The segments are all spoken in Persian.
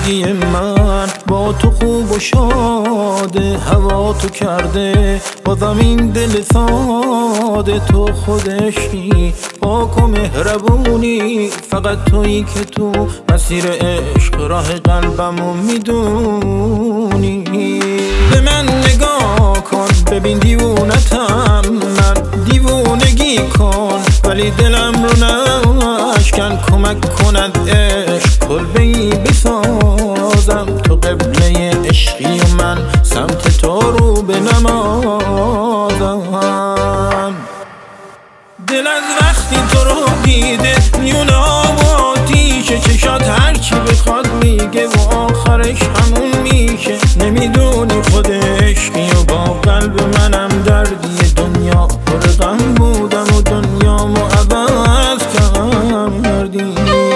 زندگی من با تو خوب و شاده، هوا تو کرده بازم این دل ساده. تو خودشی پاک و مهربونی، فقط تویی که تو مسیر عشق راه قلبمو میدونی. به من نگاه کن ببین دیوونتم من، دیوونگی کن ولی دلم رو نشکن. کمک کند عشق کلبه‌ای بسازم، تو قبله عشقی و من سمت تو رو به نمازم. دل از وقتی تو رو دیده میونه آب و آتیشه، چشات هرچی بخواد میگه و آخرش همون میشه. نمیدونی خود عشقی و با قلب منم دردی، دنیا پر غم بودم و دنیامو عوض کردی.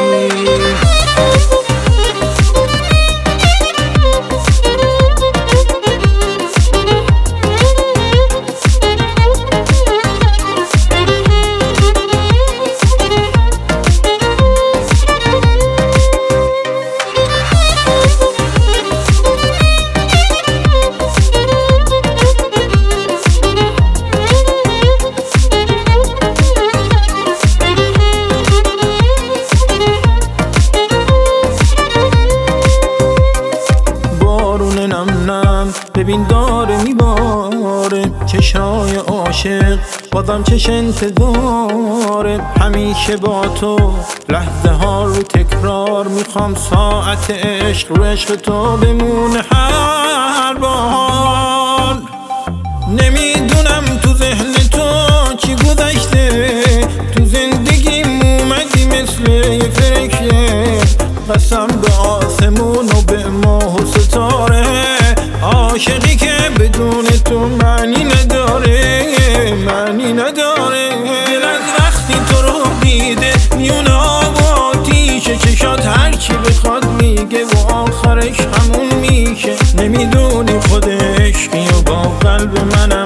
ببین داره میباره چشای عاشق، بازم چش انتظاره. همیشه با تو لحظه ها رو تکرار، میخوام ساعت عشق رو عشق تو بمونه هر بار. نمیدونم تو ذهن تو چی گذشته، تو زندگیم اومدی مثل یه فرشته. قسم به آسمون و به ماه و ستاره، عاشقی که بدون تو معنی نداره، معنی نداره. دل از وقتی تو رو دیده میونه آب و آتیشه، چشات هرچی بخواد میگه و آخرش همون میشه. نمیدونی خود عشقی و با قلب منم